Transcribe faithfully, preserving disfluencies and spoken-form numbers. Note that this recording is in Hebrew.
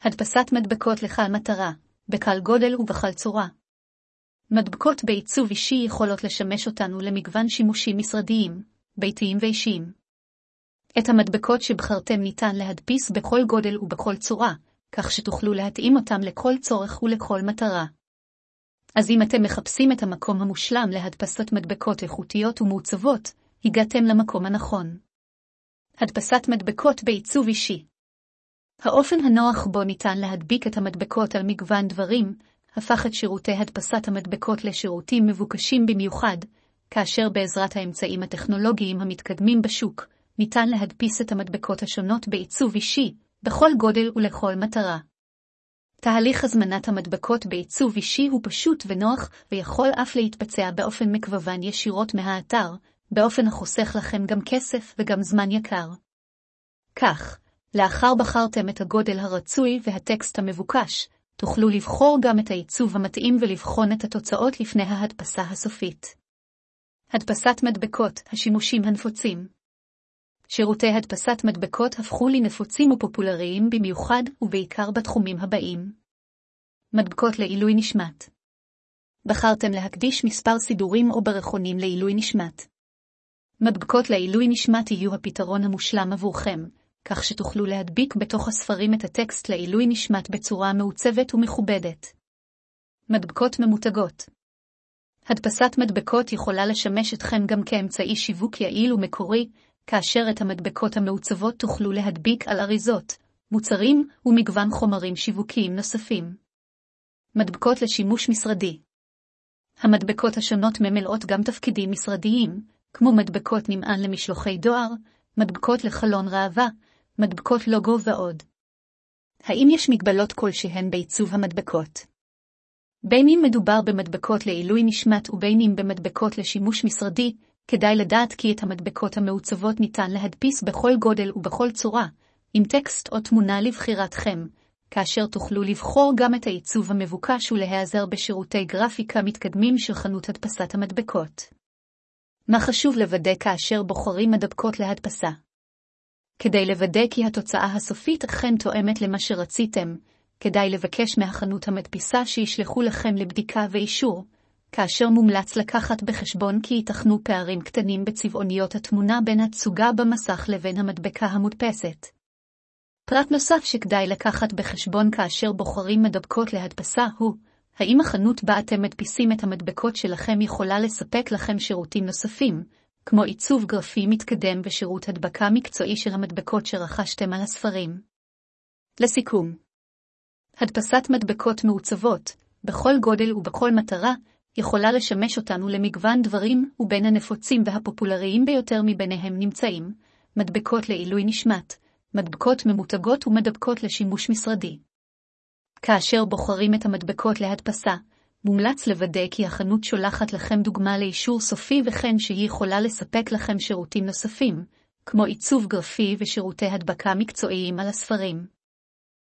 הדפסת מדבקות לכל מטרה, בכל גודל ובכל צורה. מדבקות בעיצוב אישי יכולות לשמש אותנו למגוון שימושים משרדיים, ביתיים ואישיים. את המדבקות שבחרתם ניתן להדפיס בכל גודל ובכל צורה, כך שתוכלו להתאים אותם לכל צורך ולכל מטרה. אז אם אתם מחפשים את המקום המושלם להדפסת מדבקות איכותיות ומעוצבות, הגעתם למקום הנכון. הדפסת מדבקות בעיצוב אישי. האופן הנוח בו ניתן להדביק את המדבקות על מגוון דברים, הפך את שירותי הדפסת המדבקות לשירותים מבוקשים במיוחד, כאשר בעזרת האמצעים הטכנולוגיים המתקדמים בשוק, ניתן להדפיס את המדבקות השונות בעיצוב אישי, בכל גודל ולכל מטרה. תהליך הזמנת המדבקות בעיצוב אישי הוא פשוט ונוח, ויכול אף להתבצע באופן מקוון ישירות מהאתר, באופן החוסך לכם גם כסף וגם זמן יקר. כך, לאחר בחרתם את הגודל הרצוי והטקסט המבוקש, תוכלו לבחור גם את העיצוב המתאים ולבחון את התוצאות לפני ההדפסה הסופית. הדפסת מדבקות, השימושים הנפוצים. שירותי הדפסת מדבקות הפכו לנפוצים ופופולריים במיוחד ובעיקר בתחומים הבאים. מדבקות לעילוי נשמת. בחרתם להקדיש מספר סידורים או ברכונים לעילוי נשמת. מדבקות לעילוי נשמת יהיו הפתרון המושלם עבורכם, כך שתוכלו להדביק בתוך הספרים את הטקסט לעילוי נשמת בצורה מעוצבת ומכובדת. מדבקות ממותגות. הדפסת מדבקות יכולה לשמש אתכם גם כאמצעי שיווק יעיל ומקורי, כאשר את המדבקות המעוצבות תוכלו להדביק על אריזות, מוצרים ומגוון חומרים שיווקיים נוספים. מדבקות לשימוש משרדי. המדבקות השונות ממלאות גם תפקידים משרדיים, כמו מדבקות נמען למשלוחי דואר, מדבקות לחלון ראווה, מדבקות לוגו ועוד. האם יש מגבלות כלשהן בעיצוב המדבקות? בין אם מדובר במדבקות לעילוי נשמת ובין אם במדבקות לשימוש משרדי, כדאי לדעת כי את המדבקות המעוצבות ניתן להדפיס בכל גודל ובכל צורה, עם טקסט או תמונה לבחירתכם, כאשר תוכלו לבחור גם את העיצוב המבוקש ולהיעזר בשירותי גרפיקה מתקדמים של חנות הדפסת המדבקות. מה חשוב לוודא כאשר בוחרים מדבקות להדפסה? כדי לוודא כי התוצאה הסופית אכן תואמת למה שרציתם, כדאי לבקש מהחנות המדפיסה שישלחו לכם לבדיקה ואישור, כאשר מומלץ לקחת בחשבון כי ייתכנו פערים קטנים בצבעוניות התמונה בין התצוגה במסך לבין המדבקה המודפסת. פרט נוסף שכדאי לקחת בחשבון כאשר בוחרים מדבקות להדפסה הוא, האם החנות בה אתם מדפיסים את המדבקות שלכם יכולה לספק לכם שירותים נוספים, כמו עיצוב גרפי מתקדם ושירות הדבקה מקצועי של המדבקות שרכשתם על הספרים. לסיכום, הדפסת מדבקות מעוצבות, בכל גודל ובכל מטרה, יכולה לשמש אותנו למגוון דברים, ובין הנפוצים והפופולריים ביותר מביניהם נמצאים, מדבקות לעילוי נשמת, מדבקות ממותגות ומדבקות לשימוש משרדי. כאשר בוחרים את המדבקות להדפסה, מומלץ לוודא כי החנות שולחת לכם דוגמה לאישור סופי וכן שהיא יכולה לספק לכם שירותים נוספים, כמו עיצוב גרפי ושירותי הדבקה מקצועיים על הספרים.